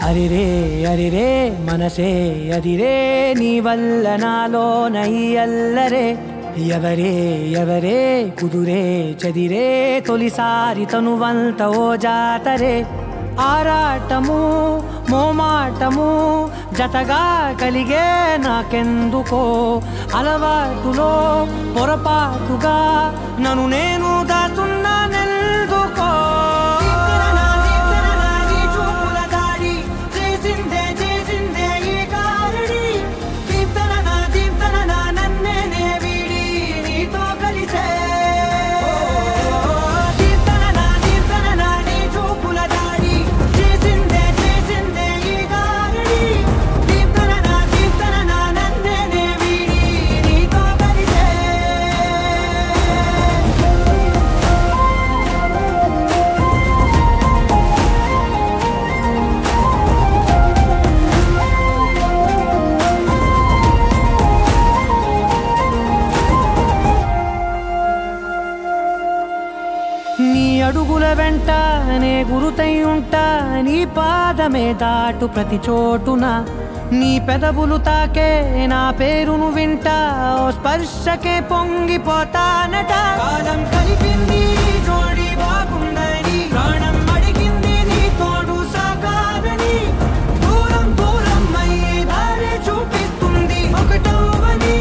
అరిరే అరిరే మనసే అదిరే నీ వల్ల నాలోన ఈ అల్లరే ఎవరే ఎవరే కుదురే చదిరే తొలిసారి తనువంత ఓ జాతరే ఆరాటము మోమాటము జతగా కలిగే నాకెందుకో అలవాటులో పొరపాటుగా నన్ను నేను దాచున్నానెందుకో నీ అడుగుల వెంట నే గురుతై ఉంటా నీ పాదమే దాటు ప్రతి చోటున నీ పెదవులు తాకే నా పేరును వింటా ఓ స్పర్శకే పొంగిపోతానట కాలం కలిపింది జోడి బాగుందని ప్రాణం అడిగింది నీ తోడు సాగాలని దూరం దూరం అయ్యే దారి చూపిస్తుంది ఒకటవని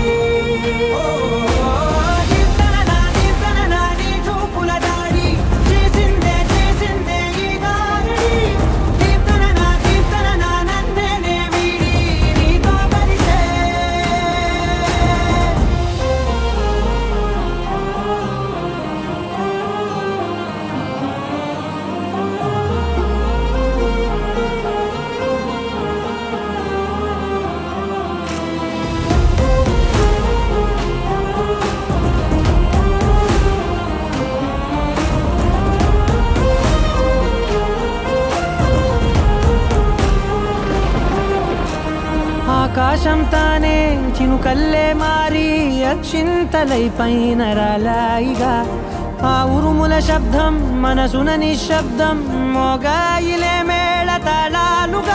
ఆకాశం తానే చినుకల్లే మారి అక్షింతలై పైన రాలాయిగా ఆ ఉరుముల శబ్దం మనసున నిశ్శబ్దం మోగాయిలే మేళ తాళాలుగా